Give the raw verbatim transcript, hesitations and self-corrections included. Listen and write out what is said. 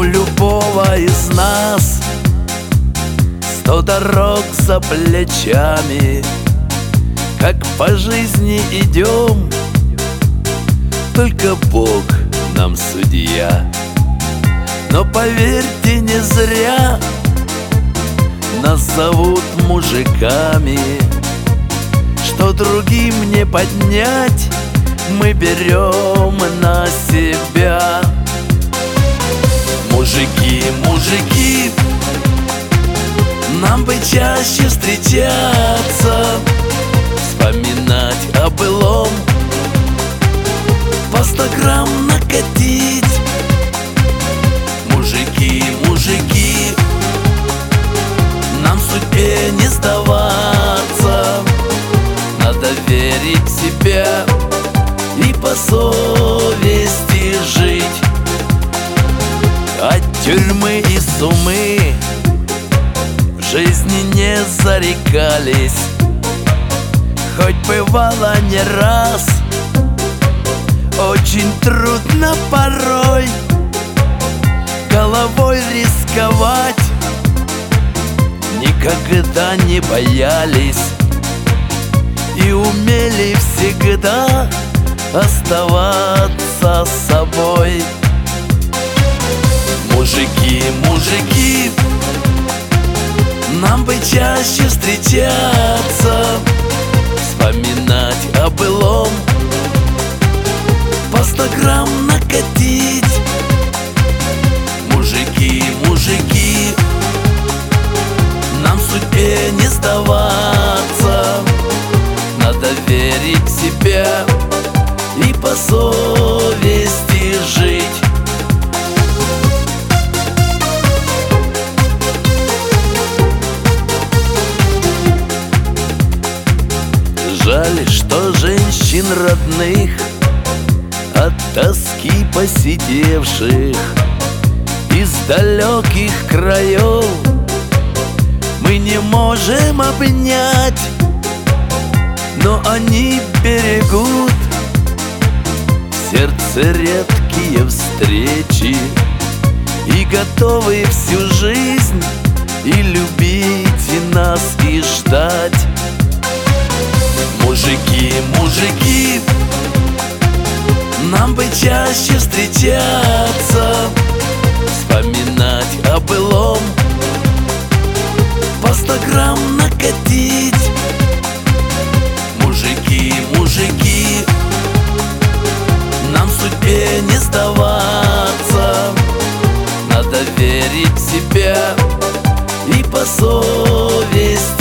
любого из нас сто дорог за плечами. Как по жизни идем, только Бог нам судья. Но поверьте, не зря нас зовут мужиками. Что другим не поднять, мы берем на себя. Мужики, мужики, нам бы чаще встречаться, вспоминать о былом, по сто грамм накатить. Мужики, мужики, нам в судьбе не сдаваться. Надо верить в себя и по совести жить. От тюрьмы и сумы в жизни не зарекались, хоть бывало не раз. Очень трудно порой головой рисковать. Никогда не боялись и умели всегда оставаться собой. Мужики, мужики, нам бы чаще встречаться, вспоминать о былом, по сто грамм накатить. Мужики, мужики, нам в судьбе не сдаваться. Надо верить в себя и по совести жить. Жаль, что женщин родных от тоски посидевших из далеких краев мы не можем обнять, но они берегут в сердце редкие встречи и готовы всю жизнь и любить и нас, и ждать. Мужики, мужики, нам бы чаще встречаться, вспоминать о былом, по сто грамм накатить. Мужики, мужики, нам в судьбе не сдаваться. Надо верить в себя и по совести